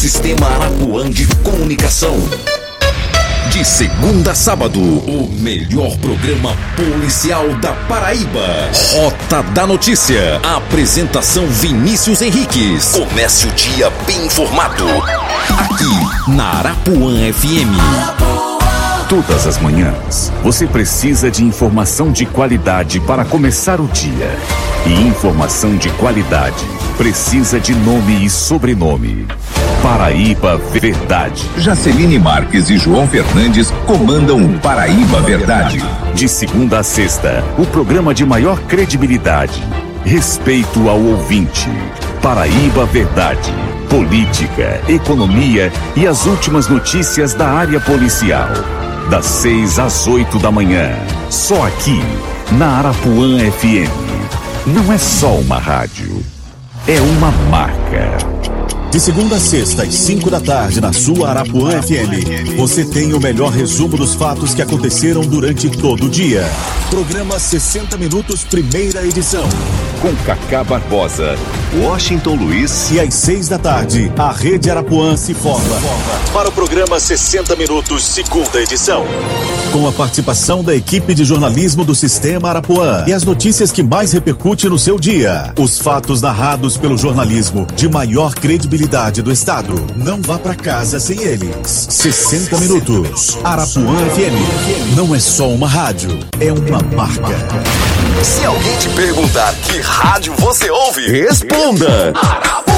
Sistema Arapuã de Comunicação. De segunda a sábado, o melhor programa policial da Paraíba. Rota da Notícia. Apresentação Vinícius Henriques. Comece o dia bem informado. Aqui, na Arapuã FM. Todas as manhãs, você precisa de informação de qualidade para começar o dia. E informação de qualidade precisa de nome e sobrenome. Paraíba Verdade. Jaceline Marques e João Fernandes comandam o Paraíba Verdade. De segunda a sexta, o programa de maior credibilidade. Respeito ao ouvinte. Paraíba Verdade. Política, economia e as últimas notícias da área policial. Das 6 às 8 da manhã. Só aqui, na Arapuã FM. Não é só uma rádio, é uma marca. De segunda a sexta, às 5 da tarde, na sua Arapuã FM, você tem o melhor resumo dos fatos que aconteceram durante todo o dia. Programa 60 Minutos, primeira edição. Com Cacá Barbosa, Washington Luiz. E às 6 da tarde, a Rede Arapuã se forma para o programa 60 Minutos, segunda edição. Com a participação da equipe de jornalismo do Sistema Arapuã e as notícias que mais repercutem no seu dia. Os fatos narrados pelo jornalismo de maior credibilidade do estado. Não vá pra casa sem eles. 60 Minutos. Arapuã FM. Não é só uma rádio, é uma marca. Se alguém te perguntar que rádio você ouve, responda: Arapuã.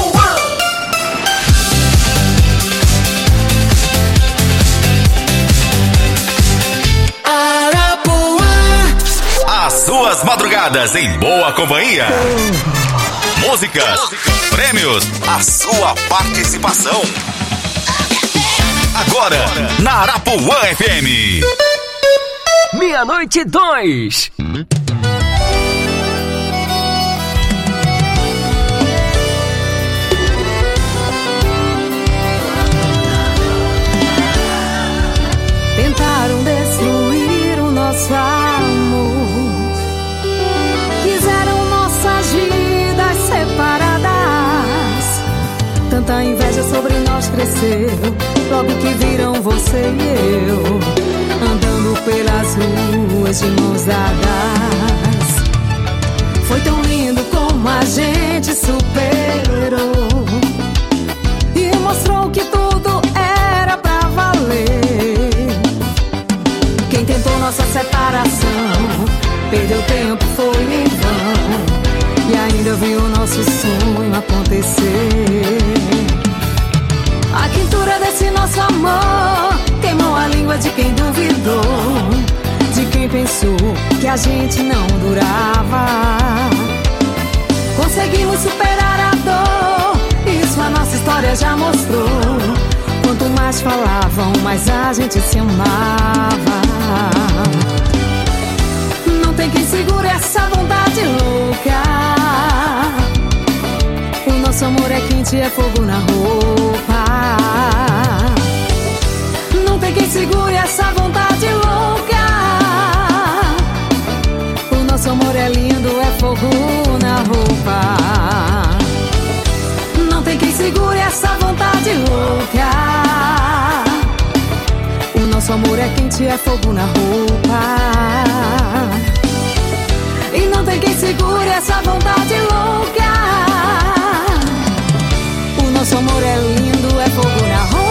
As suas madrugadas em boa companhia. Músicas, prêmios, a sua participação. Agora, na Arapuã FM. 00:02. Tentaram destruir o nosso amor, quiseram nossas vidas separadas. Tanta inveja sobre nós cresceu, logo que viram você e eu andando pelas ruas de mãos dadas. Foi tão lindo como a gente superou e mostrou que tudo era pra valer. Quem tentou nossa separação perdeu tempo, foi em vão, e ainda viu o nosso sonho acontecer. A quentura desse nosso amor queimou a língua de quem duvidou, de quem pensou que a gente não durava. Conseguimos superar a dor, isso a nossa história já mostrou. Quanto mais falavam, mais a gente se amava. Não tem quem segure essa vontade louca. O nosso amor é quente, é fogo na roupa. Não tem quem segure essa vontade louca. O nosso amor é lindo, é fogo na roupa. Não tem quem segure essa vontade louca. O nosso amor é quente, é fogo na roupa. E não tem quem segure essa vontade louca. O nosso amor é lindo, é fogo na roupa.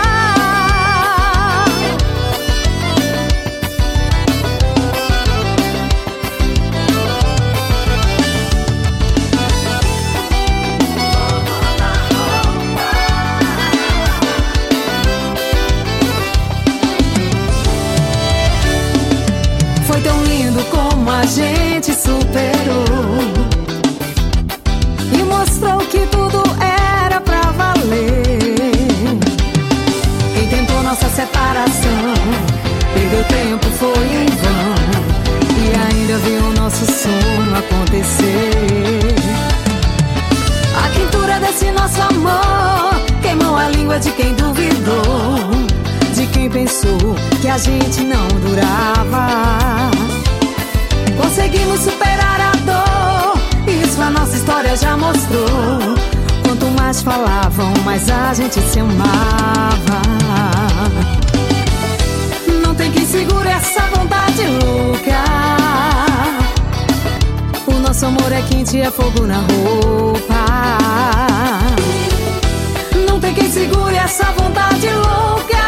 Foi tão lindo como a gente superou e mostrou que tudo era pra valer. Quem tentou nossa separação perdeu tempo, foi em vão, e ainda viu o nosso sonho acontecer. A quentura desse nosso amor queimou a língua de quem duvidou, de quem pensou que a gente não durava. Conseguimos superar a dor, isso a nossa história já mostrou. Quanto mais falavam, mais a gente gente se amava. Não tem quem segure essa vontade louca. O nosso amor é quente, é fogo na roupa. Não tem quem segure essa vontade louca.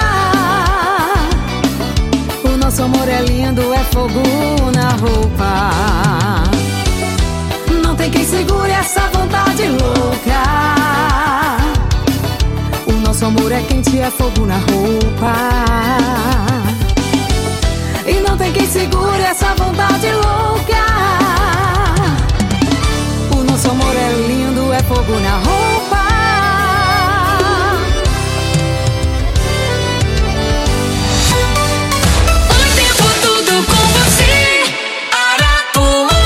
O nosso amor é lindo, é fogo na roupa. Não tem quem segure essa vontade louca. O nosso amor é quente, é fogo na roupa. E não tem quem segure essa vontade louca. O nosso amor é lindo, é fogo na roupa. O tempo todo com você, Arapuã.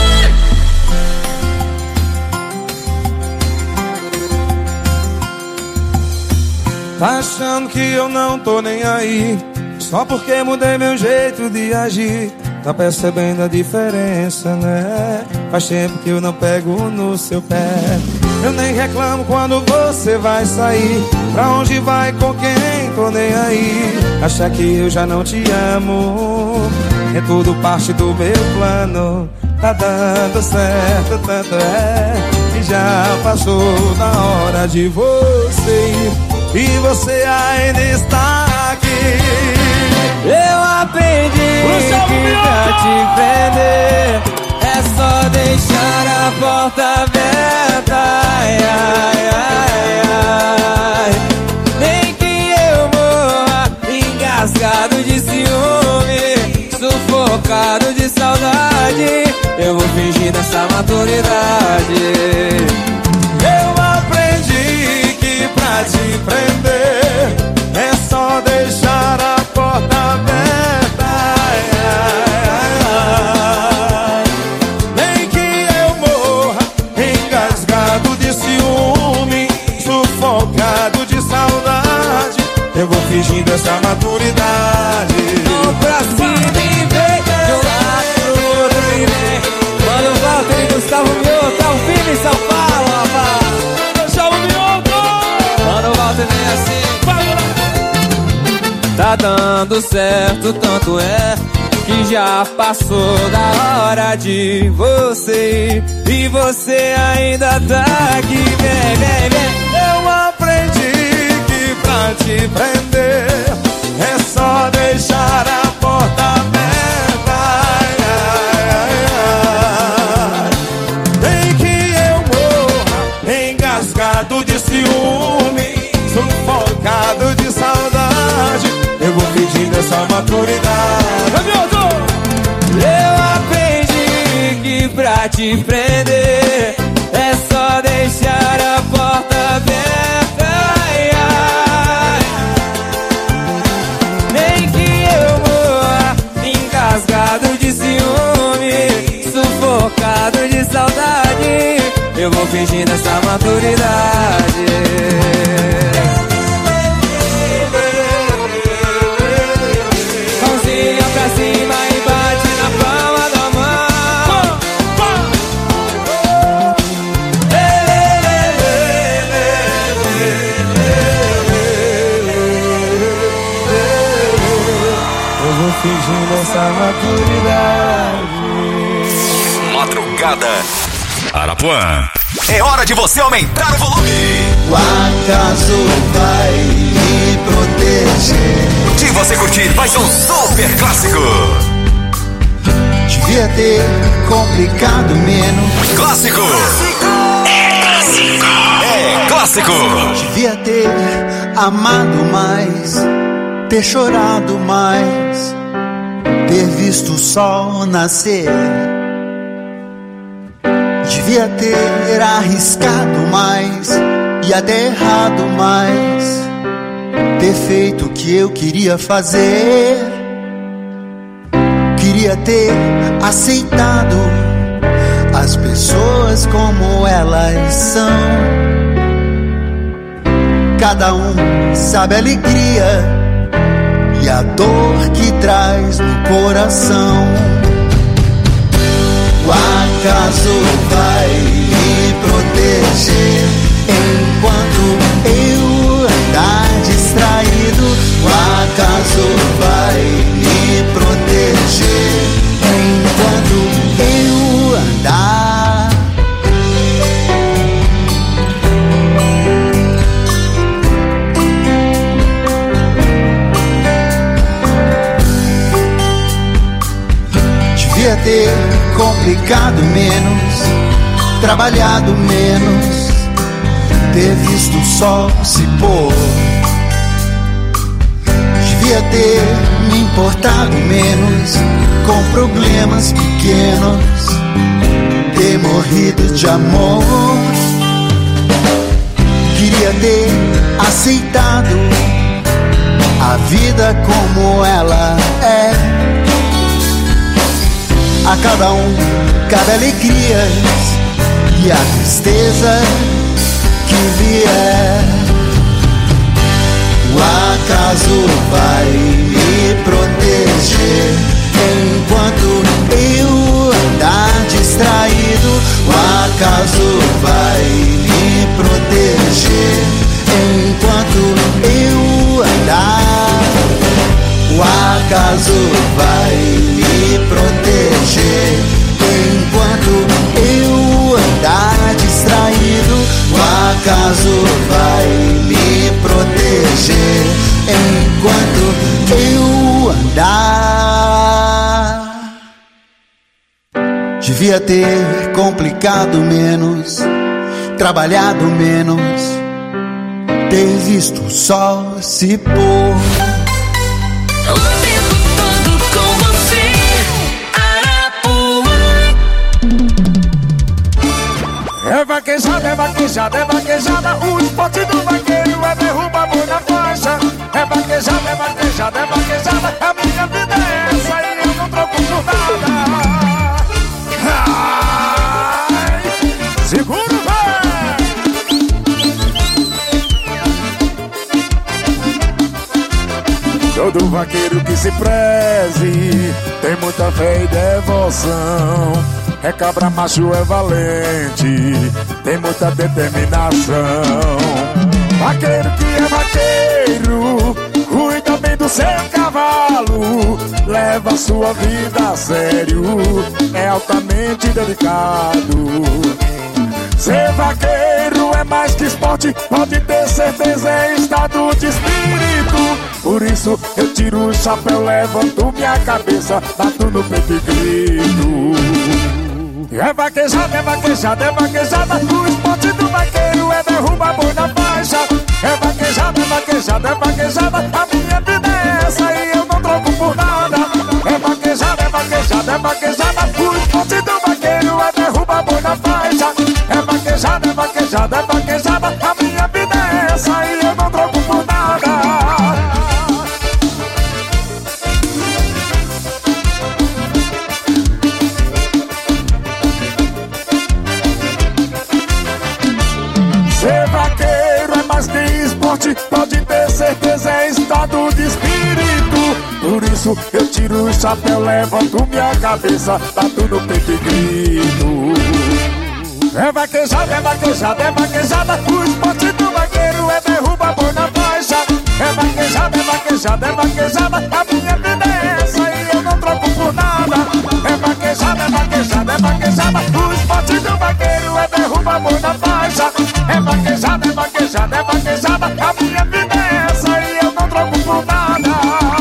Tá achando que eu não tô nem aí, só porque mudei meu jeito de agir. Tá percebendo a diferença, né? Faz tempo que eu não pego no seu pé. Eu nem reclamo quando você vai sair. Pra onde vai, com quem, tô nem aí. Acha que eu já não te amo, é tudo parte do meu plano. Tá dando certo, tanto é que já passou da hora de você ir. E você ainda está aqui. Eu aprendi que pra te prender é só deixar a porta aberta. Ai, ai, ai, ai. Nem que eu morra engasgado de ciúme, sufocado de saudade, eu vou fingir dessa maturidade. Eu aprendi que pra te prender é só deixar a porta aberta. Ai, ai, ai. Nem que eu morra engasgado de ciúme, sufocado de saudade, eu vou fingindo essa maturidade. Vou pra cima e vem, de um lado pro outro e vem. Mano, Walter e Gustavo Mioto, tá firme em São Paulo, rapaz. Gustavo Mioto! Mano, Walter vem assim. Tá dando certo, tanto é que já passou da hora de você ir. E você ainda tá aqui, vem, vem, vem. Eu aprendi que pra te prender é só deixar a porta aberta. Ai, ai, ai, ai. Nem que eu morra engasgado de ciúme, sufocado de saudade, eu vou pedindo essa maturidade. Eu aprendi que pra te prender é só deixar a porta aberta. Ai, ai. Nem que eu morra engasgado de ciúme, sufocado de saudade, eu vou fingindo essa maturidade. Mãozinha pra cima e bate na palma da mão. Eu vou fingindo essa maturidade. Madrugada Arapuã. É hora de você aumentar o volume. O acaso vai me proteger. De você curtir mais um super clássico. Devia ter complicado menos. Clássico. É clássico. É clássico. Devia ter amado mais, ter chorado mais, ter visto o sol nascer. Devia ter arriscado mais e até errado mais, ter feito o que eu queria fazer. Queria ter aceitado as pessoas como elas são. Cada um sabe a alegria e a dor que traz no coração. O acaso vai me proteger enquanto eu andar Devia ter complicado menos, trabalhado menos, ter visto o sol se pôr. Devia ter me importado menos com problemas pequenos, ter morrido de amor. Queria ter aceitado a vida como ela é. A cada um cabe alegrias e a tristeza que vier. O acaso vai me proteger enquanto eu andar distraído. O acaso vai me proteger enquanto eu andar. O acaso vai me proteger enquanto eu andar distraído. O acaso vai me proteger enquanto eu andar. Devia ter complicado menos, trabalhado menos, ter visto o sol se pôr. O tempo todo com você, Arapuã. É vaquejada, é vaquejada, é vaquejada. O esporte do vaqueiro é derrubar a boi na faixa. É vaquejada, é vaquejada, é vaquejada. A minha vida é essa e eu não troco por nada. Ai, segura, todo vaqueiro que se preze tem muita fé e devoção. É cabra macho, é valente, tem muita determinação. Vaqueiro que é vaqueiro, cuida bem do seu cavalo, leva sua vida a sério, é altamente delicado. Ser vaqueiro é mais que esporte, pode ter certeza, é estado de espírito. Por isso eu tiro o chapéu, levanto minha cabeça, bato no peito e grito. É vaquejada, é vaquejada, é vaquejada. O esporte do vaqueiro é derrubar boi na faixa. É vaquejada, é vaquejada, é vaquejada. A minha vida é essa e eu não troco por nada. É vaquejada, é vaquejada, é vaquejada. O esporte do vaqueiro é derrubar boi na faixa. É vaquejada, é vaquejada, é vaquejada. A minha vida é essa e eu não troco por nada. Ser vaqueiro é mais que esporte, pode ter certeza, é estado de espírito. Por isso eu tiro o chapéu, levanto minha cabeça, bato no peito e grito. É vaquejada, é vaquejada, é vaquejada. O esporte do vaqueiro é derrubar boi na faixa. É vaquejada, é vaquejada, é vaquejada. A minha vida é essa e eu não troco por nada. É vaquejada, é vaquejada, é vaquejada. O esporte do vaqueiro é derrubar boi na faixa. É vaquejada, é vaquejada, é vaquejada. A minha vida é essa e eu não troco por nada.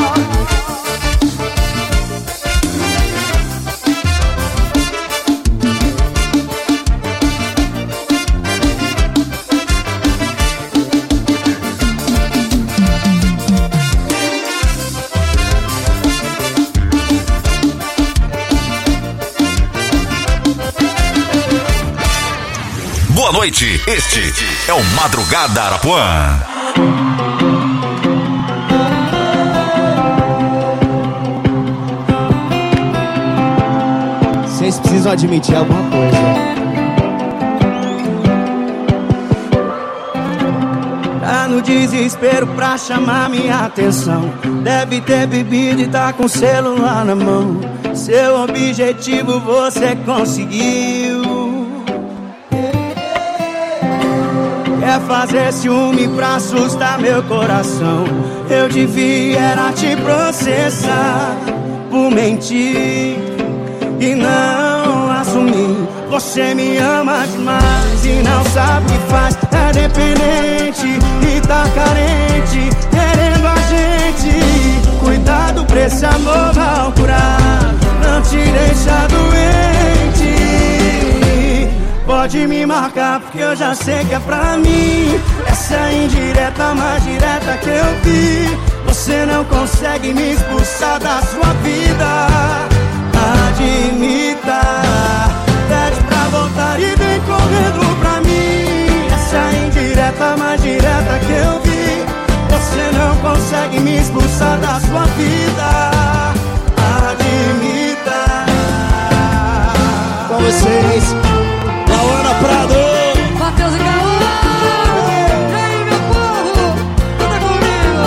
Boa noite, este é o Madrugada Arapuã. Vocês precisam admitir alguma coisa. Tá no desespero pra chamar minha atenção. Deve ter bebido e tá com o celular na mão. Seu objetivo você conseguiu. Quer fazer ciúme pra assustar meu coração. Eu devia era te processar por mentir e não assumir. Você me ama demais e não sabe o que faz. É dependente e tá carente, querendo a gente. Cuidado pra esse amor mal curado não te deixa Pode me marcar porque eu já sei que é pra mim. Essa é a indireta mais direta que eu vi. Você não consegue me expulsar da sua vida. Admita. Pede pra voltar e vem correndo pra mim. Essa é a indireta mais direta que eu vi. Você não consegue me expulsar da sua vida. Admita. Com vocês, Lauana Prado, Matheus e Caô. E aí, meu povo, canta comigo.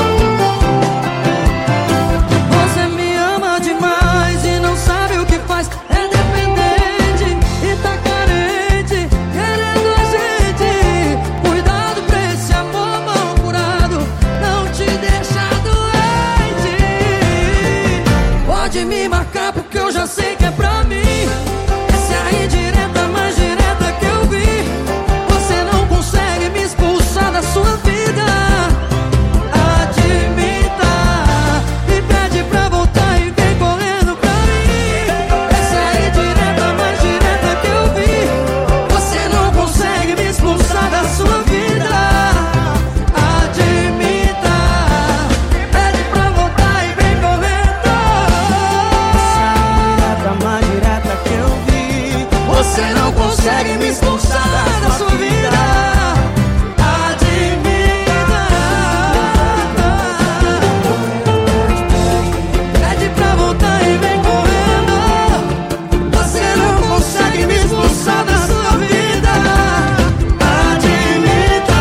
Você me ama demais e não sabe o que faz. É dependente e tá carente, querendo a gente. Cuidado pra esse amor mal curado não te deixa doente. Pode me marcar porque eu já sei que é pra mim. Essa é a indireta mais direta que eu vi. Você não consegue me expulsar da sua vida. Admita. Me pede pra voltar e vem correndo pra mim. Essa é a indireta mais direta que eu vi. Você não consegue me expulsar da sua vida. Admita. Me pede pra voltar e vem correndo. Essa é a indireta mais direta que eu vi. Você não consegue me expulsar da sua vida. Admita. Pede pra voltar e vem correndo. Você não consegue me expulsar da sua vida. Admita.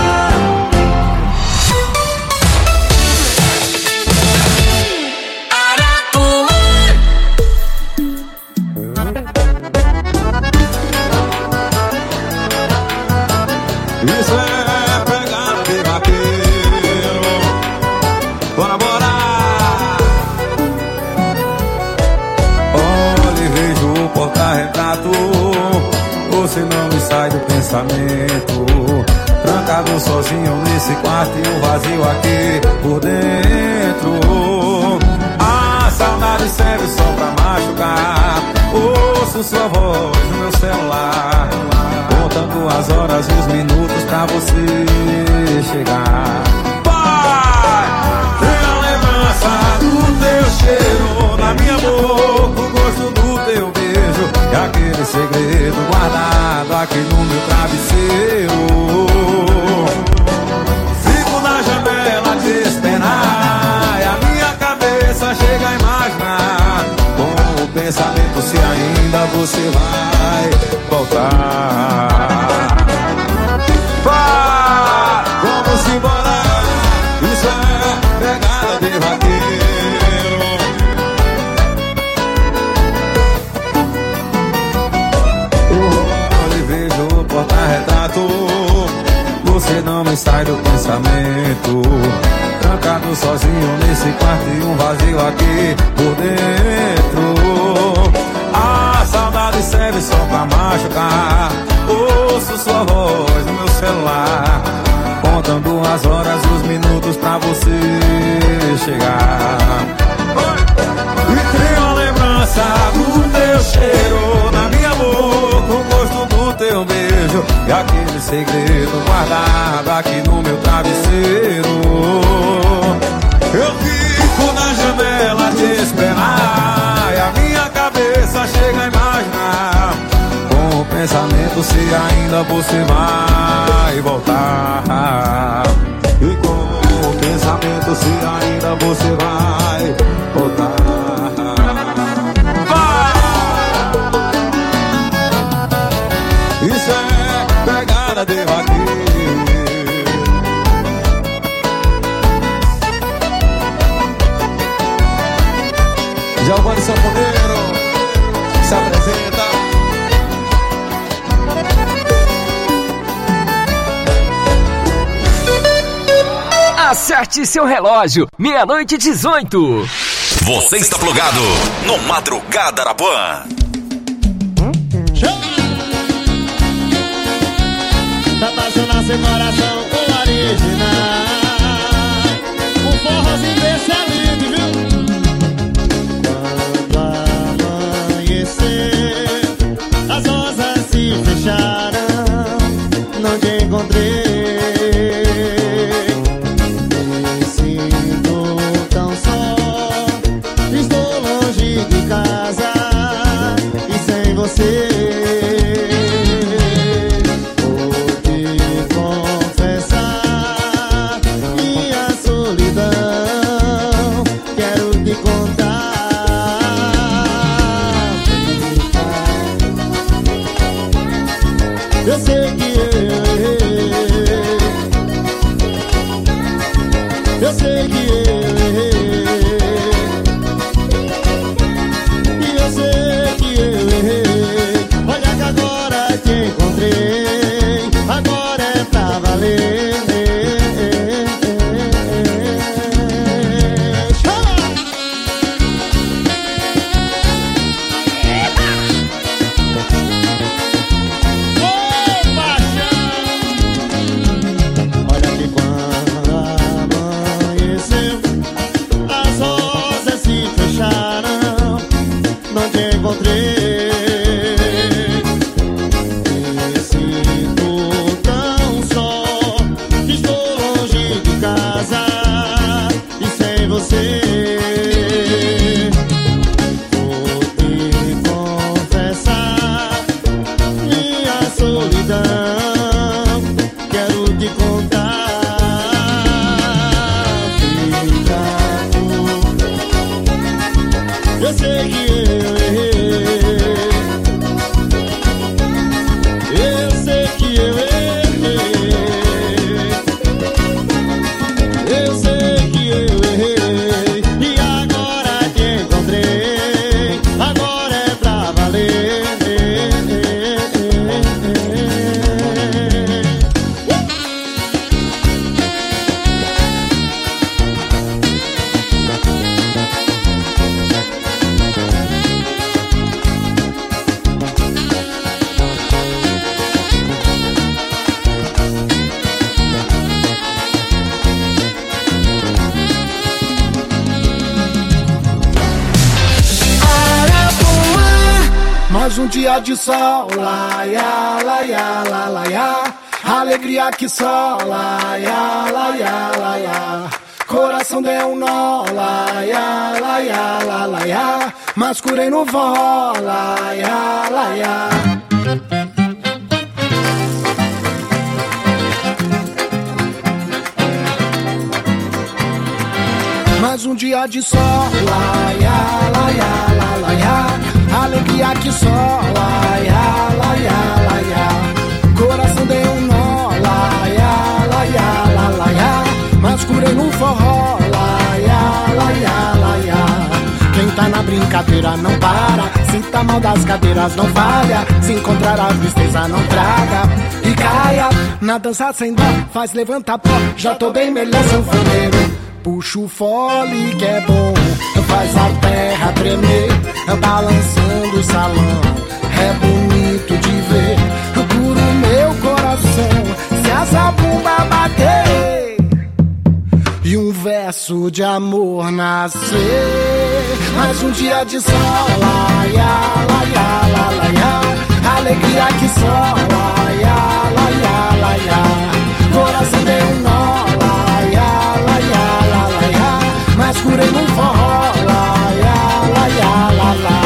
Isso é pegada de vaqueiro. Bora, bora. Olha e vejo o porta-retrato. Você não me sai do pensamento. Trancado sozinho nesse quarto e um vazio aqui por dentro. A saudade serve só pra machucar. Ouço sua voz no meu celular, contando as horas e os minutos pra você chegar. Pai, tem a lembrança do teu cheiro na minha boca, o gosto do teu beijo e aquele segredo guardado aqui no meu travesseiro. Fico na janela te esperar e a minha cabeça chega a imaginar com o pensamento se ainda você vai voltar. Vamos embora, isso é pegada de vaqueiro. Eu vejo o porta-retrato. Você não me sai do pensamento. Trancado sozinho nesse quarto e um vazio aqui por dentro. A saudade serve só pra machucar. Ouço sua voz no meu celular, contando as horas e os minutos pra você chegar. E tenho a lembrança do teu cheiro na minha boca, o gosto do teu beijo e aquele segredo guardado aqui no meu travesseiro. Eu fico na janela te esperar e a minha cabeça chega a imaginar com o pensamento se ainda você vai voltar. E com o pensamento se ainda você vai voltar. Isso é pegada de vaqueiro. Giovanni Sanfoneiro se apresenta. Acerte seu relógio, 00:18. Você está plugado no Madrugada Arapuã. Tá apaixonado seu coração com original. Um forrozinho desse é lindo, viu? Quando amanhecer, as rosas se fecharão. Eu sei que eu errei. Eu sei que eu errei. E eu sei que eu errei. Olha que agora te encontrei. Agora é pra valer. Mais um dia de sol, laia, laia, la, laia. Alegria que só, laia, laia, laia. Coração deu um nó, laia, laia, la, laia. Mas curei no vó, laia, laia. Mais um dia de sol, laia, laia, la, laia. Alegria que só, laia, laia, laia. Coração deu um nó, laia, laia, la, laia. Mas curei no forró, laia, laia, laia. Quem tá na brincadeira não para. Sinta mal das cadeiras, não falha. Se encontrar a tristeza, não traga. E caia na dança sem dó, faz levantar pó. Já tô bem melhor, sanfoneiro. Puxa o fole que é bom, faz a terra tremer, balançando o salão, é bonito de ver. Cura o meu coração, se a zabumba bater e um verso de amor nascer. Mais um dia de sol, laia, laia, la, laia. Alegria que só, laia, laia, laia. Coração deu um nó, laia, laia. Mas curei no forró, laia, laia, la, la.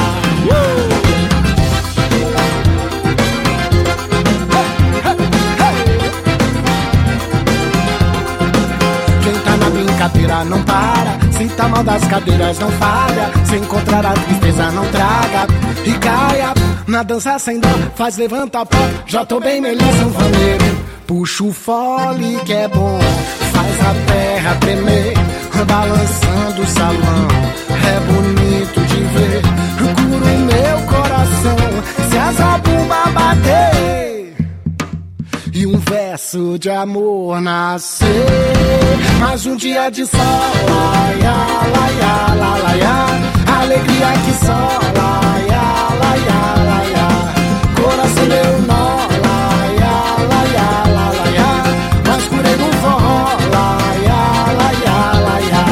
Quem tá na brincadeira não para. Sinta mal das cadeiras, não falha. Se encontrar a tristeza, não traga. E caia na dança sem dó, faz levantar pó. Já tô bem melhor, sanfoneiro. Puxa o fole que é bom, faz a terra tremer, balançando o salão, é bonito de ver. Cura o meu coração, se a zabumba bater e um verso de amor nascer. Mais um dia de sol, laia, laia, la, laia. Alegria que só, laia, laia, laia. Coração deu nó, laia, laia, la, laia. Mas curei no forró, laia, laia, laia.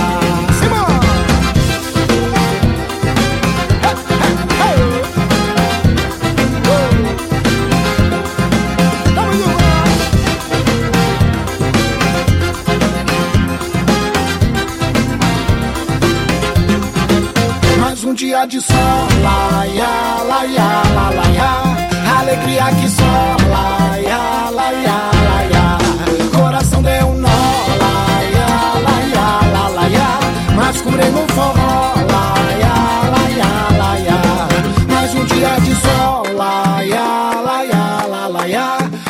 Um dia de sol, laia, laia, la, laia. Alegria que só, laia, laia, laia. Coração deu um nó, laia, laia, la, laia. Mas curei no forró, laia, laia, laia. Mais um dia de sol, laia, laia, la, laia.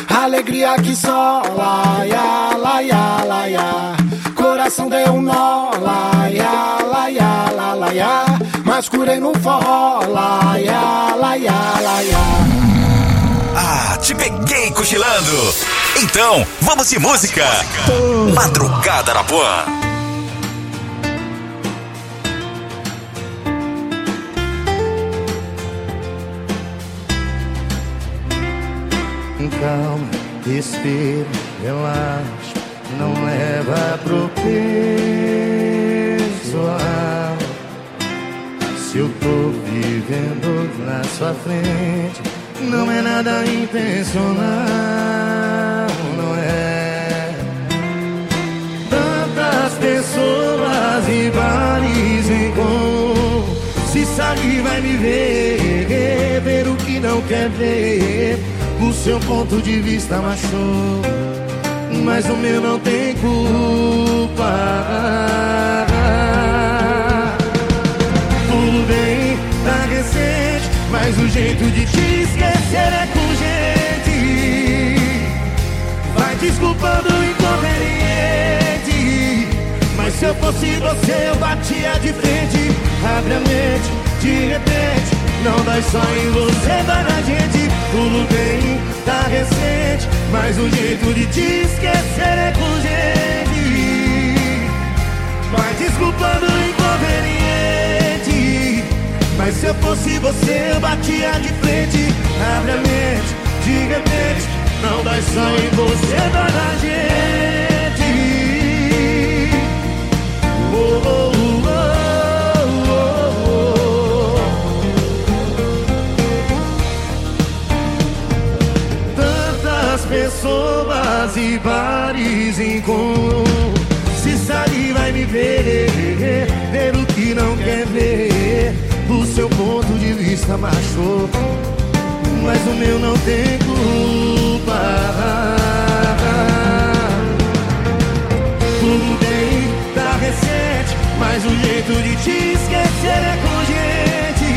Alegria que só laia, laia, laia. Coração deu um nó, laia, laia, laia. Mas curei no forró, laia, laia, laia. Ah, te peguei cochilando. Então, vamos de música. Madrugada Arapuã. Calma, respira, relaxa, não leva pro pessoal. Se eu tô vivendo na sua frente, não é nada intencional, não é. Tantas pessoas e bares em comum, se sair vai me ver, ver o que não quer ver. O seu ponto de vista machucou, mas o meu não tem culpa. Tudo bem, tá recente, mas o jeito de te esquecer é com gente. Vai desculpando o inconveniente, mas se eu fosse você eu batia de frente. Abre a mente, de repente, não dói só em você, dói na gente. Tudo bem, tá recente, mas o jeito de te esquecer é com gente. Vai desculpando o inconveniente, mas se eu fosse você eu batia de frente. Abre a mente, de repente, não dói só em você, dói na gente. Oh, oh, oh. Pessoas e bares em comum, se sair vai me ver, ver o que não quer ver. O seu ponto de vista machucou, mas o meu não tem culpa. Tudo bem, tá recente, mas o jeito de te esquecer é com gente.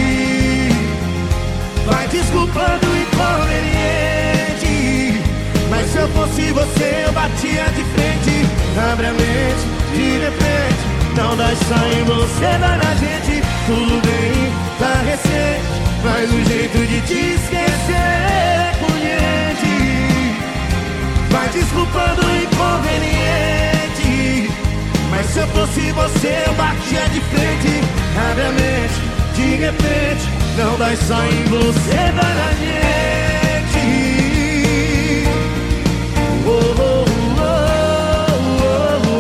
Vai desculpando o inconveniente, mas se eu fosse você eu batia de frente. Abre a mente, de repente, não dói só em você, dói na gente. Tudo bem, tá recente, mas o jeito de te esquecer é com gente. Vai desculpando o inconveniente, mas se eu fosse você eu batia de frente. Abre a mente, de repente, não dói só em você, dói na gente. Oh, oh, oh, oh,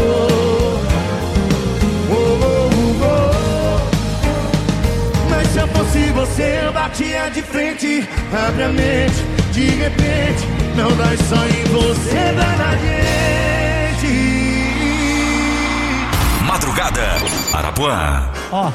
oh, oh, oh, oh. Mas se eu fosse você eu batia de frente. Abre a mente, de repente, não dói só em você, dói na gente. Madrugada Arapuã. Ó.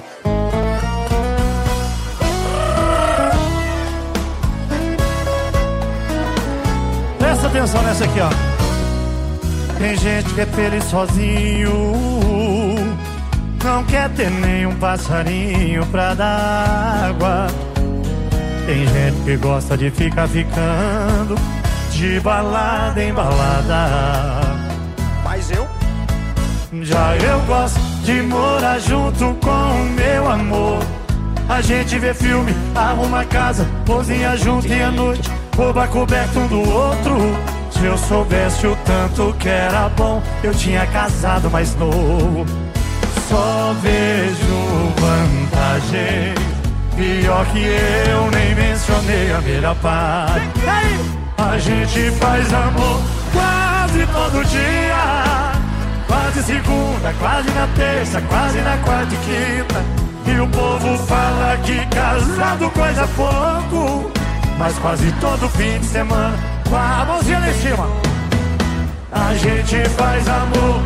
Presta atenção nessa aqui, ó. Tem gente que é feliz sozinho, não quer ter nenhum passarinho pra dar água. Tem gente que gosta de ficar ficando de balada em balada. Mas eu? Já eu gosto de morar junto com o meu amor. A gente vê filme, arruma casa, cozinha junto e à noite rouba coberto um do outro. Se eu soubesse o tanto que era bom, eu tinha casado mais novo. Só vejo vantagem, pior que eu nem mencionei a melhor parte. A gente faz amor quase todo dia, quase segunda, quase na terça, quase na quarta e quinta. E o povo fala que casado coisa pouco, mas quase todo fim de semana, com a mãozinha lá em cima, a gente faz amor.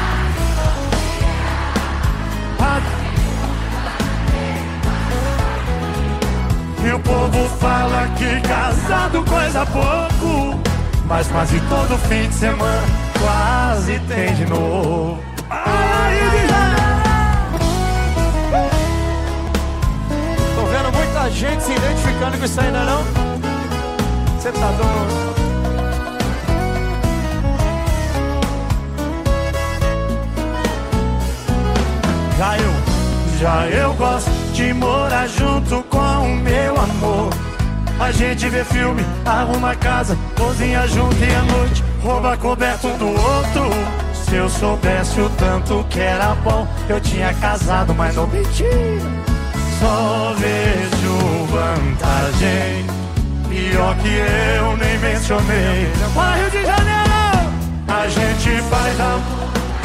E o povo fala que casado coisa pouco, mas quase todo fim de semana quase tem de novo. Tô vendo muita gente se identificando com isso ainda não? Você tá doido? Já eu gosto de morar junto com o meu amor. A gente vê filme, arruma casa, cozinha junto e à noite rouba coberto um do outro. Se eu soubesse o tanto que era bom, eu tinha casado, mas não menti. Só vejo vantagem, pior que eu nem mencionei. Para Rio de Janeiro, a gente faz amor.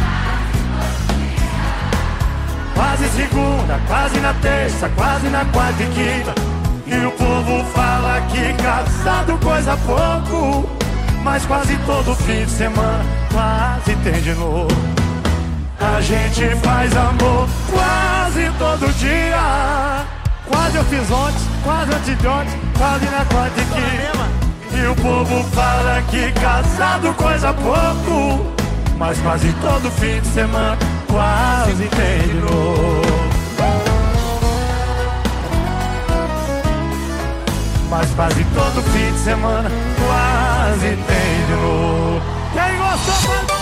Quase segunda, quase na terça, quase na quarta e quinta. E o povo fala que casado coisa pouco, mas quase todo fim de semana quase tem de novo. A gente faz amor quase todo dia. Quase eu fiz ontem, quase antes de ontem, quase na quarta e quinta. E o povo fala que casado coisa pouco, mas quase todo fim de semana quase tem de novo. Mas quase todo fim de semana quase tem de novo. Quem gostou, mano?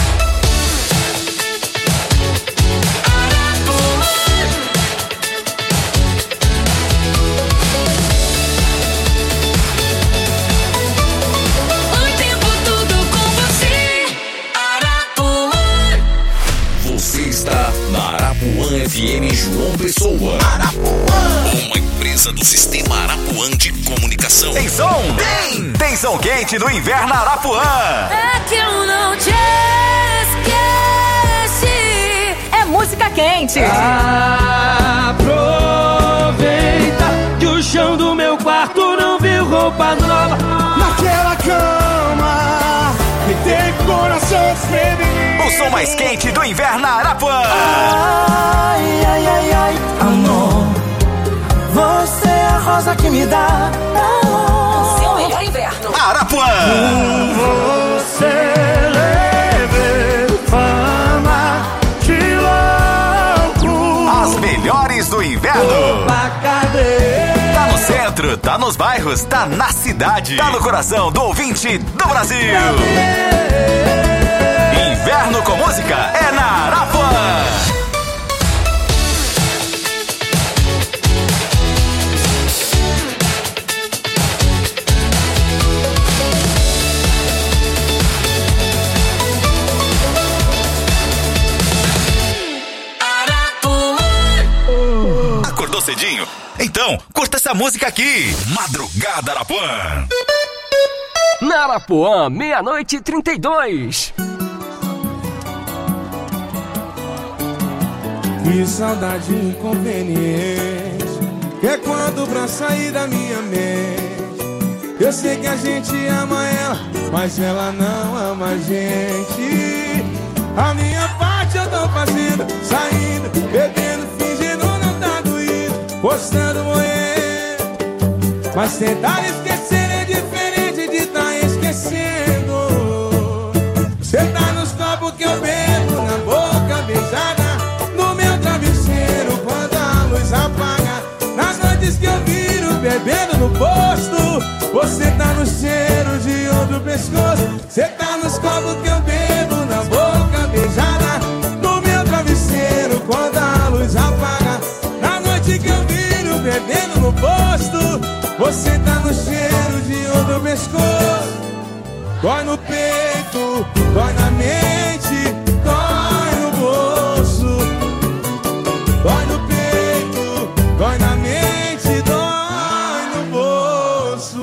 Arapuã FM João Pessoa. Arapuã, uma empresa do Sistema Arapuã de Comunicação. Tem som? Tem! Tem som quente no inverno Arapuã. É que eu não te esqueci. É música quente. Aproveita que o chão do meu quarto não viu roupa nova. Naquela cama que tem coração feminino. O som mais quente do inverno Arapuã. Ai, ai, ai, ai, amor, você é a rosa que me dá seu melhor inverno. Arapuã. Você leve fama de louco. As melhores do inverno. Opa, cadê? Tá no centro, tá nos bairros, tá na cidade, tá no coração do ouvinte do Brasil. Inverno com música é na Arapuã. Acordou cedinho? Então, curta essa música aqui. Madrugada Arapuã. Na Arapuã, 00:32. Que saudade inconveniente, que é quando pra sair da minha mente. Eu sei que a gente ama ela, mas ela não ama a gente. A minha parte eu tô fazendo, saindo, bebendo, fingindo não tá doído, postando morrer. Mas tentar esquecer é diferente de tá esquecendo. Você tá nos copos que eu bebo, na boca beijada, apaga. Nas noites que eu viro bebendo no posto, você tá no cheiro de outro pescoço. Você tá nos copos que eu bebo, na boca beijada, no meu travesseiro quando a luz apaga. Na noite que eu viro bebendo no posto, você tá no cheiro de outro pescoço. Dói no peito, dói na mente, dói no bolso. Dói no peito, dói na mente, dói no bolso.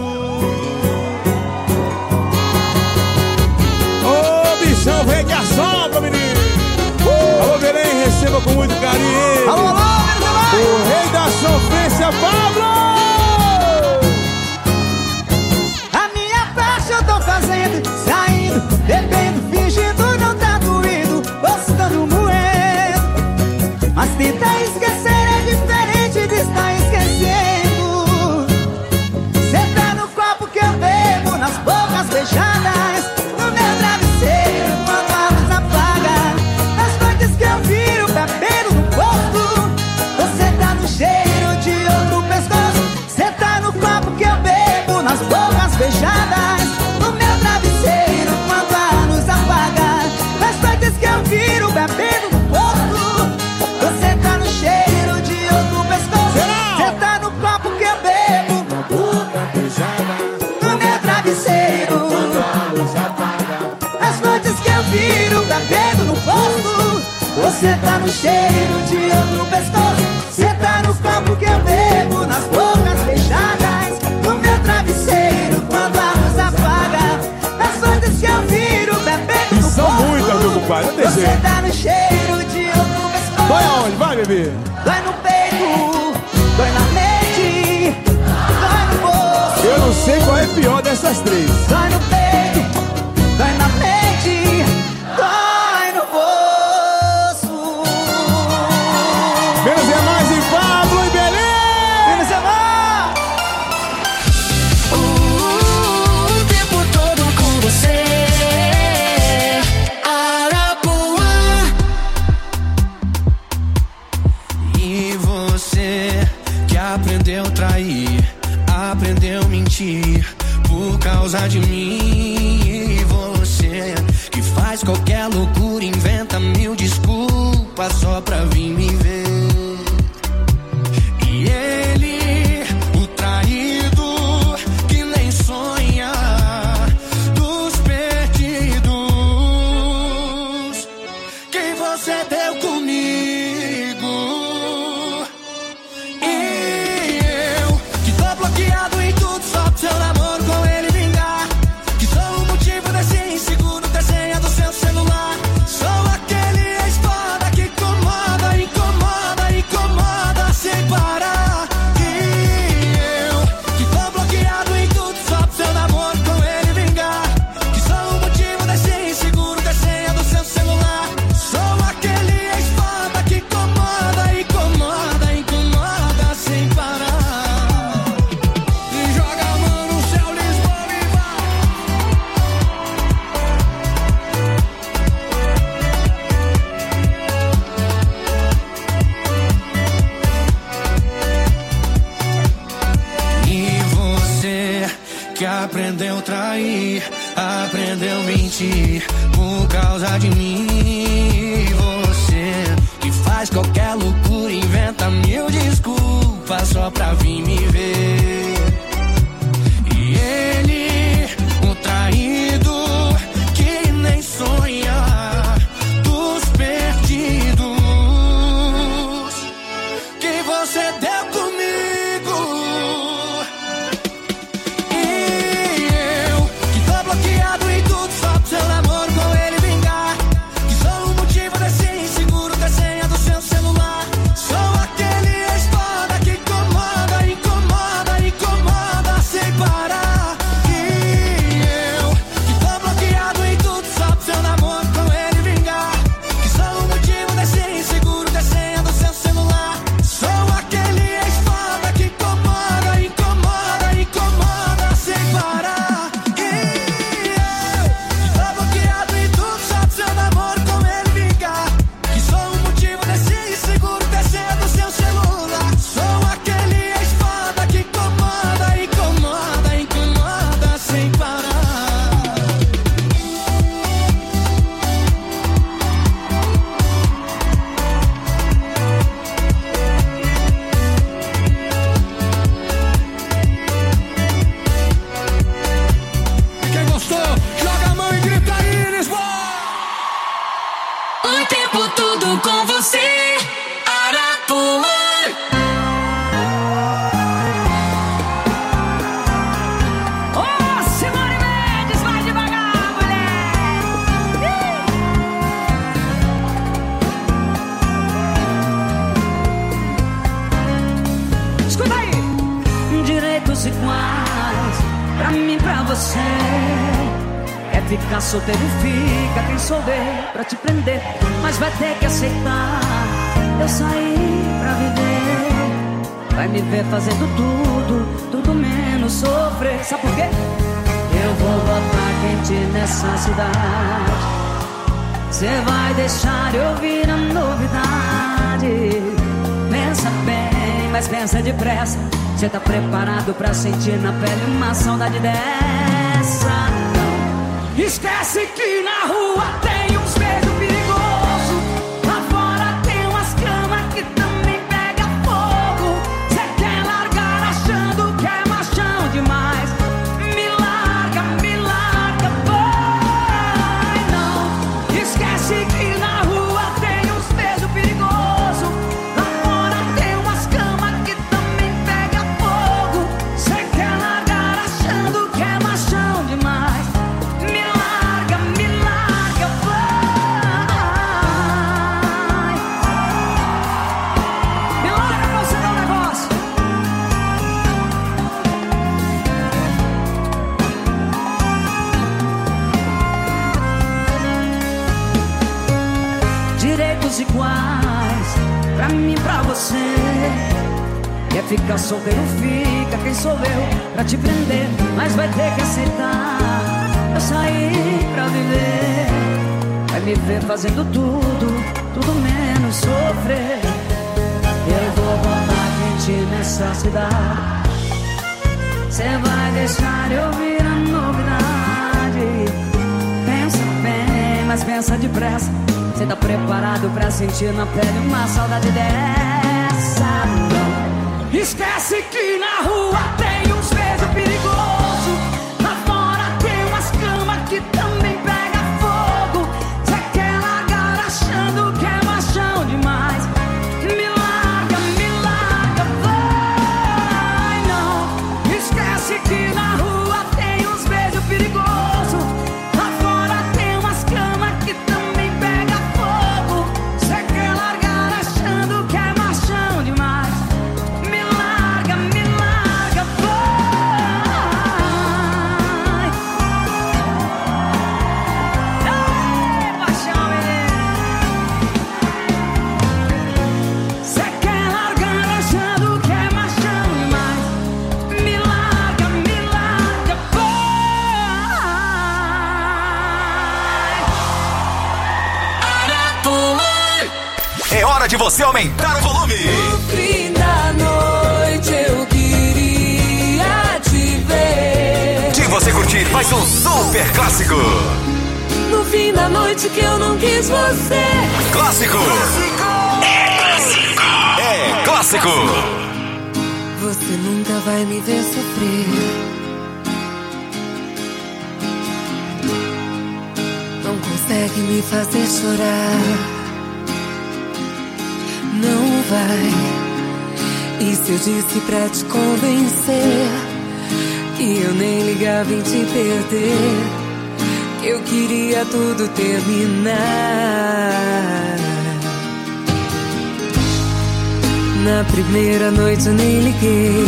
Ô, bichão, vem que assopra, menino. Alô, Belém, receba com muito carinho. Alô, alô, o rei da sofrência, Pablo. A minha parte eu tô fazendo, saindo, bebendo, fingindo não tá doído, postando moendo. Mas tentar esquecer é diferente de estar esquecendo. Cê tá no copo que eu bebo, nas bocas beijadas, no meu travesseiro quando a luz apaga. Nas noites que eu viro bebendo no posto, você tá no cheiro de outro pessoa. Cê tá no cheiro de outro pescoço. Cê tá no copo que eu bebo, nas bocas fechadas, no meu travesseiro quando a luz apaga, nas coisas que eu viro bebendo no São corpo. muitas, meu compadre, não tem Você jeito. tá no cheiro de outro pescoço. Vai aonde? Vai, bebê. Dói no peito, dói na mente, dói no bolso. Eu não sei qual é pior dessas três. Dói no peito, dói na mente, dói no bolso. Menos é mais em Pablo e Belém. Menos é mais. O tempo todo com você, Arapuã. E você que aprendeu a trair, aprendeu a mentir por causa de mim. E você que faz qualquer loucura, inventa mil desculpas só pra vir me ver. E ele, o traído, que nem sonha dos perdidos. Quem você deu comigo? E eu, que tô bloqueado em tudo só pro seu namoro com ele vingar. Que sou o motivo desse inseguro, desenha do seu celular. Sou aquele ex-foda que incomoda, incomoda, incomoda sem parar. E eu, que tô bloqueado em tudo só pro seu namoro com ele vingar. Que sou o motivo desse inseguro, desenha do seu celular. Sou aquele ex-foda que incomoda, incomoda, incomoda sem parar. E joga a mão no céu, Lisboa e vai. E você que aprendeu a trair, aprendeu a mentir por causa de mim. E você que faz qualquer loucura, inventa mil desculpas só pra vir me ver. E ele, o traído, que nem sonha dos perdidos. Que você deu comigo. E eu, que tô bloqueado em tudo só pro seu namoro com ele vingar. Que sou o motivo desse inseguro, desenha do seu celular. Sou aquele ex-foda que incomoda, incomoda, incomoda sem parar. E eu, que tô bloqueado em tudo só pro seu namoro com ele vingar. Que sou o motivo desse inseguro, desenha do seu celular. Sou aquele ex-foda que incomoda, incomoda, incomoda sem parar. E eu, que tô bloqueado em tudo só pro seu namoro com ele vingar. Que sou o motivo desse inseguro, desenha do seu celular. Sou aquele ex-foda que incomoda, incomoda, incomoda sem parar. Quem gostou, joga a mão e grita aí, Lisboa! O tempo todo com você, Arapuã. Ô, Simone Mendes, vai devagar, mulher. Escuta aí. Direitos iguais, pra mim, pra você. É ficar solteiro, fica quem souber pra te prender. Mas vai ter que aceitar, eu saí pra viver. Vai me ver fazendo tudo, tudo menos sofrer. Sabe por quê? Eu vou botar quente nessa cidade. Cê vai deixar eu vir a novidade. Pensa bem, mas pensa depressa. Cê tá preparado pra sentir na pele uma saudade dessa? Não. Esquece que na rua tem uns beijos perigosos. Lá fora tem umas camas que também pega fogo. Cê quer largar achando que é machão demais. Me larga, vai. Não. Esquece que na rua tem uns beijos pra mim e pra você. Quer ficar solteiro, fica, quem sou eu pra te prender? Mas vai ter que aceitar, eu saí pra viver. Vai me ver fazendo tudo menos sofrer. Eu vou botar quente nessa cidade. Cê vai deixar eu ouvir a novidade. Pensa bem, mas pensa depressa. Cê tá preparado pra sentir na pele uma saudade dessa? Não. Esquece que na rua tem uns beijos perigosos. Lá fora tem umas camas que também pega fogo. Cê quer largar achando que é machão demais. Me larga, vai não. Esquece que na rua tem uns beijos perigosos. Lá fora tem umas camas que também pega fogo. Cê quer largar achando que é machão demais. Me larga, vai. Ei, paixão, cê quer largar achando que é machão demais. Me larga, vai. É hora de você aumentar o volume. No fim da noite eu queria te ver. De você curtir mais um super clássico. No fim da noite que eu não quis você. Clássico. É clássico. É clássico. Você nunca vai me ver sofrer. Não consegue me fazer chorar. Não vai. E se eu disse pra te convencer que eu nem ligava em te perder, que eu queria tudo terminar. Na primeira noite eu nem liguei.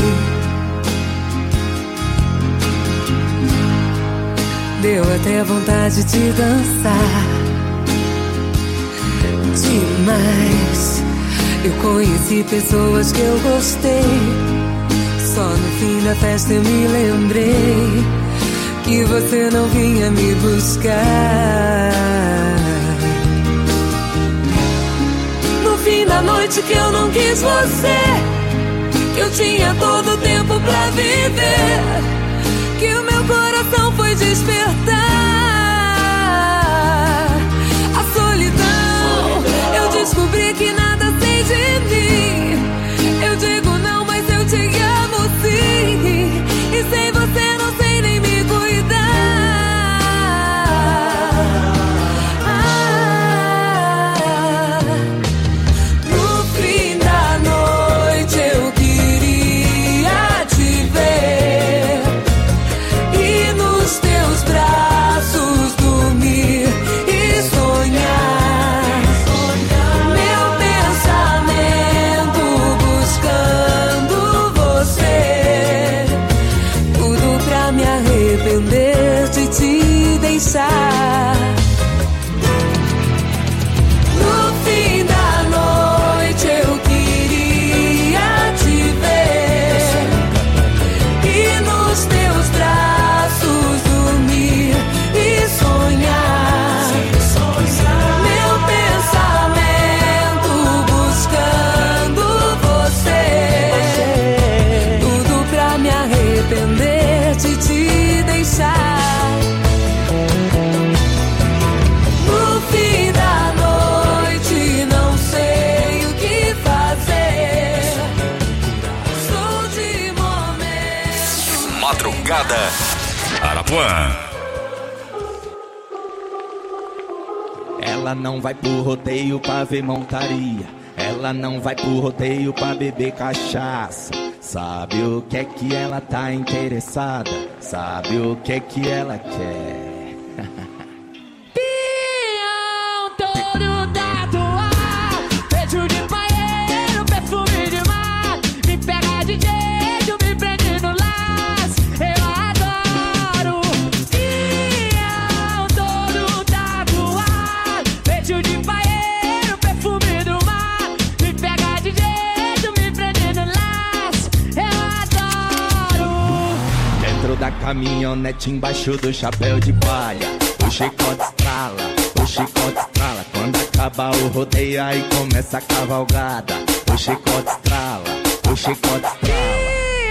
Deu até vontade de dançar demais. Eu conheci pessoas que eu gostei. Só no fim da festa eu me lembrei que você não vinha me buscar. No fim da noite que eu não quis você, que eu tinha todo o tempo pra viver, que o meu coração foi despertar. A solidão, eu descobri que nada sei de mim. Eu digo não, mas eu te amo sim. E sem você não sei nem me cuidar. No fim da noite eu queria te ver e nos teus braços dormir e sonhar. Meu pensamento buscando você, tudo pra me arrepender de te deixar. No fim da noite eu queria te ver e nos teus braços dormir e sonhar. Meu pensamento buscando você, tudo pra me arrepender de te deixar. No fim da noite não sei o que fazer. Sou de momento. Madrugada Arapuã. Ela não vai pro rodeio pra ver montaria. Ela não vai pro rodeio pra beber cachaça. Sabe o que é que ela tá interessada? Sabe o que é que ela quer? Pião todo tatuado, beijo de banheiro, perfume de mar. Me pega de jeito, me prende no laço. Eu adoro. Pião todo tatuado, beijo de banheiro, perfume do mar. Me pega Dentro da caminhonete, embaixo do chapéu de palha, o chicote estrala, o chicote estrala. Quando acaba o rodeio, aí começa a cavalgada. O chicote estrala, o chicote estrala.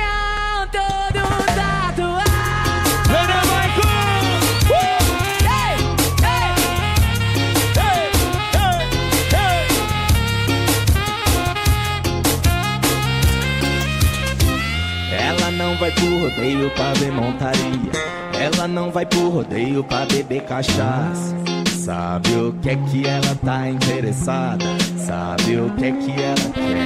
Ela não vai pro rodeio pra ver montaria, ela não vai pro rodeio pra beber cachaça. Sabe o que é que ela tá interessada, sabe o que é que ela quer.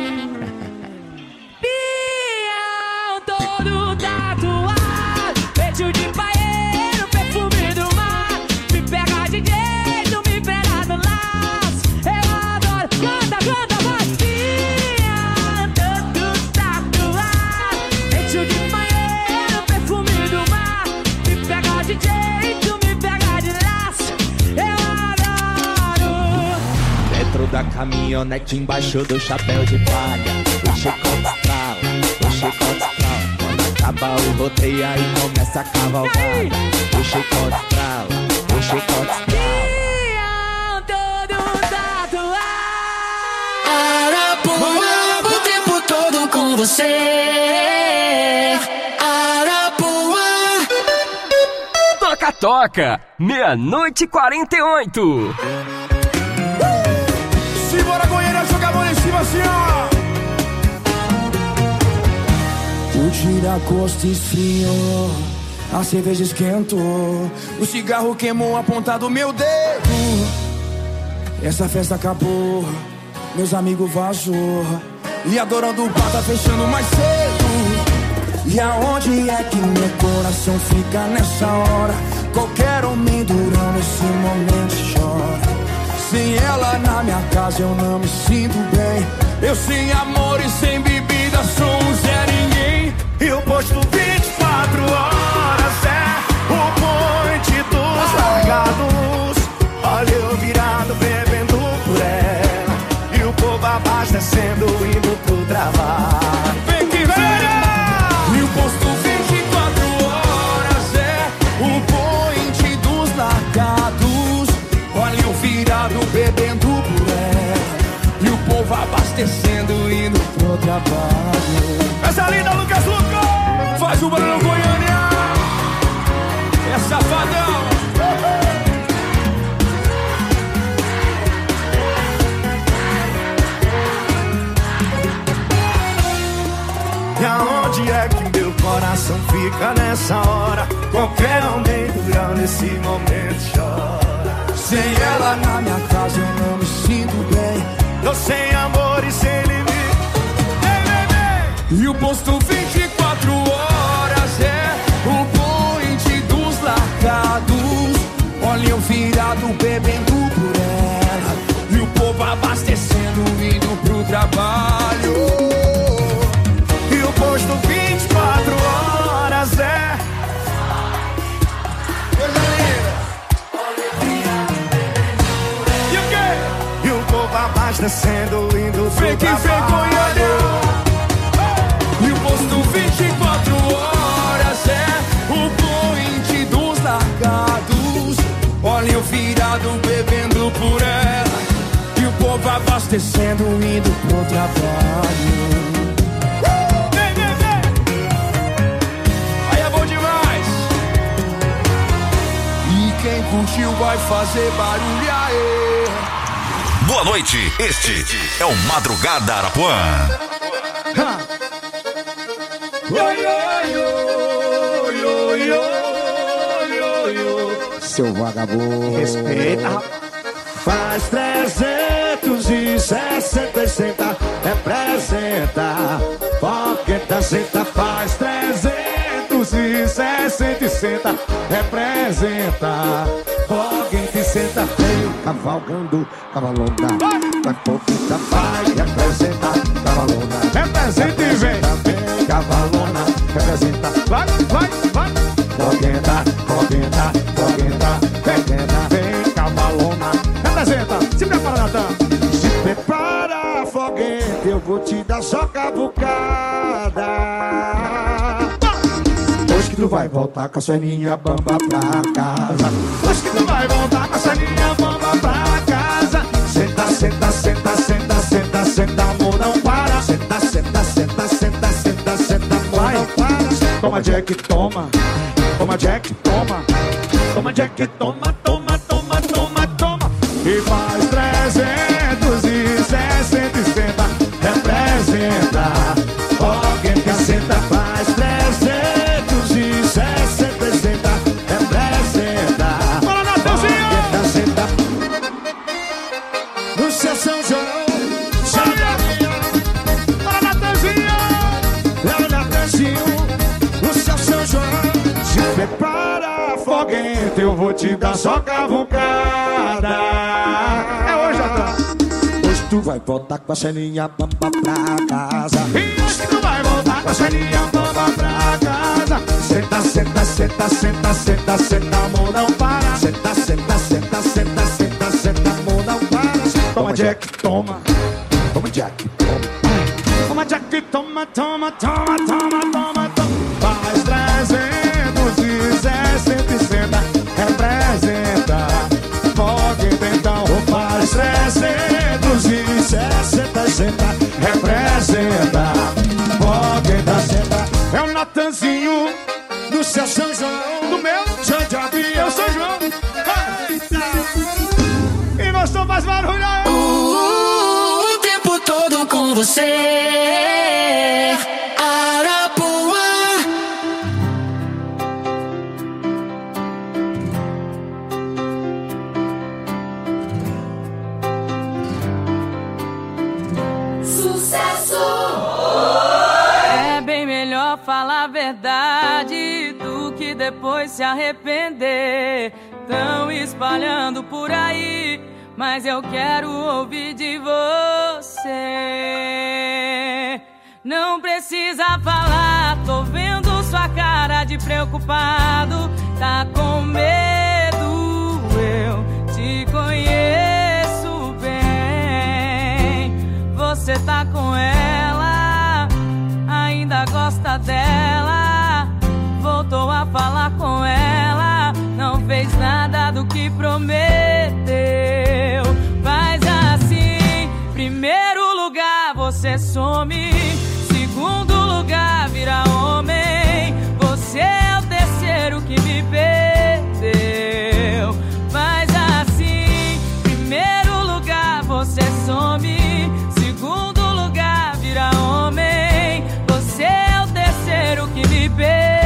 Bião todo tatuado, peito de paeiro, perfume do mar. Me pega de jeito, me pega do laço. Eu adoro, canta, canta, vai. Bião todo tatuado, peito de paeiro, perfume do mar. Me pega de jeito, me pega de laço. Eu adoro. Dentro da caminhonete, embaixo do chapéu de palha, o chicote estrala, o chicote estrala. Quando acaba o rodeio, aí começa a cavalgada. O chicote estrala, o chicote estrala. Bião todo tatuado. Arapuã, o tempo todo com você. Arapuã. Toca, toca, 00:48. Simbora, Goiânia, joga a mão em cima assim, ó. O tira-gosto esfriou, a cerveja esquentou, o cigarro queimou a ponta do meu dedo. Essa festa acabou, meus amigos vazou, e adorando o bar tá fechando mais cedo. E aonde é que meu coração fica nessa hora? Qualquer homem durante esse momento chora. Sem ela na minha casa eu não me sinto bem. Eu sem amor e sem bebida sou um Zé Ninguém. E o posto 24 horas é o ponte dos largados. Olha eu virado bebendo por ela, e o povo abastecendo indo pro trabalho. Vem que vem! E o posto 24 horas é o point dos largados. Olha eu virado bebendo por ela, e o povo abastecendo indo pro trabalho. Essa linda Lucas Lucas faz o barulho, Goiânia. É safadão. E aonde é que meu coração fica nessa hora? Qualquer homem durante esse momento chora. Sem ela na minha casa eu não me sinto bem. Tô sem amor e sem limite. E o posto 24 horas é o point dos largados. Olha eu virado bebendo por ela, e o povo abastecendo indo pro trabalho. E o posto 24 horas é e o quê? E o povo abastecendo indo pro vem que vem, Goiânia. E o posto 24 horas é o point dos largados. Olha eu virado bebendo por ela, e o povo abastecendo indo pro trabalho. Vem, vem, vem. Aí é bom demais. E quem curtiu vai fazer barulho aí. Boa noite, este é o Madrugada Arapuã. Seu vagabundo, respeita. Faz 360, representa. Fogueta, senta, faz 360, representa. Fogueta, senta, veio cavalgando, cavalona. Vai fogueta, vai, representa, cavalona. Representa e vem, cavalona, representa. Vai, vai, vai. Fogueta, fogueta, fogueta, fogueta, vem, cavalona. Representa, se prepara, Natan. Se prepara, foguete, eu vou te dar só cavucada. Pois que tu vai voltar com a Soninha bamba pra casa. Hoje que tu vai voltar com a Soninha bamba pra casa. Senta, senta, senta, senta, senta, senta, amor não para. Senta, senta, senta, senta, senta, senta, amor não para. Toma Jack, toma. Toma Jack, toma. Toma Jack, toma, toma, toma, toma, toma. E faz 360 representa. Alguém que assenta faz 360 representa. Bora, Natanzinho! Alguém que assenta no seu São João. Bora, Natanzinho! Bora, Natanzinho, no seu São João. Se prepara, foguete, eu vou te dar só cavucada. É hoje, Jota. Hoje tu vai voltar com a Xeninha bamba pra casa. E hoje tu vai voltar com a Xeninha bamba pra casa. Senta, senta, senta, senta, senta, senta, amor não para. Senta, senta, senta, senta, senta, senta, amor não para. Toma Jack, toma. Toma Jack, toma. Toma Jack, toma, toma, toma, toma, toma, toma. Faz 360 representa. Pode então, faz 360 representa. Pode então, senta. É o Natanzinho do seu São João. Do meu São João, eu sou João. E nós estamos mais barulho. O tempo todo com você, Arapuã. Sucesso! É bem melhor falar a verdade do que depois se arrepender. Tão espalhando por aí, mas eu quero ouvir de você. Não precisa falar, tô vendo sua cara de preocupado. Tá com medo, eu te conheço bem. Você tá com ela, ainda gosta dela. Voltou a falar com ela, não fez nada do que prometeu. Faz assim, primeiro lugar você some, segundo lugar vira homem. Você é o terceiro que me perdeu. Faz assim, primeiro lugar você some, segundo lugar vira homem. Você é o terceiro que me perdeu.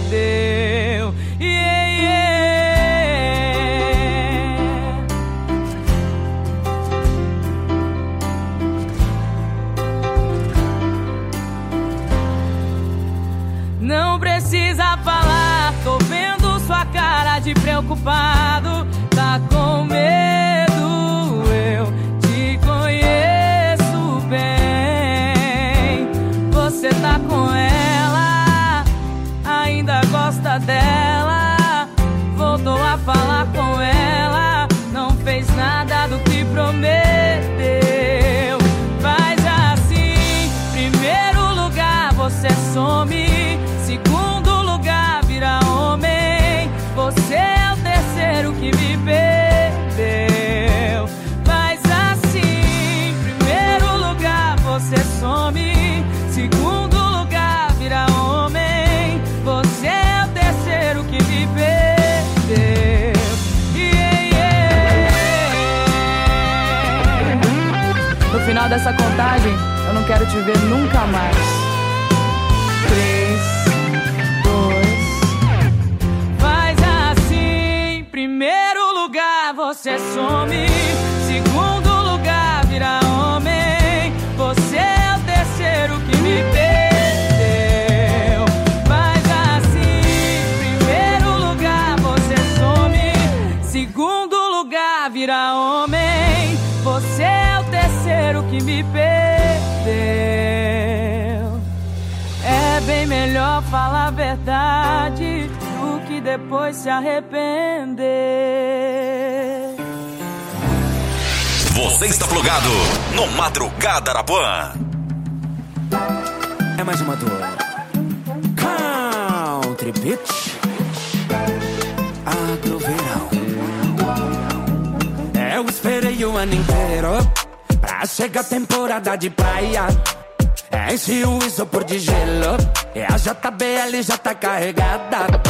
Não precisa falar, tô vendo sua cara de preocupado. Tá com medo, eu te conheço bem. Você tá com ela, ainda gosta dela. Voltou a falar com ela, não fez nada do que prometeu. Faz assim, primeiro lugar você some, segundo lugar vira homem. Você é o terceiro que me perdeu. Faz assim, primeiro lugar você some, segundo lugar vira homem. Você é o terceiro que me perdeu. No final dessa contagem, eu não quero te ver nunca mais. 3, 2. Faz assim, primeiro lugar você some, segundo lugar vira homem. Você é o terceiro que me perdeu. Faz assim, primeiro lugar você some, segundo lugar vira homem. Você é o terceiro que me perdeu. É bem melhor falar a verdade do que depois se arrepender. Você está plugado no Madrugada Arapuã. É mais uma dor. Country bitch. Agroverão. Eu esperei o ano inteiro pra chegar a temporada de praia. Enche o isopor de gelo e a JBL já tá carregada.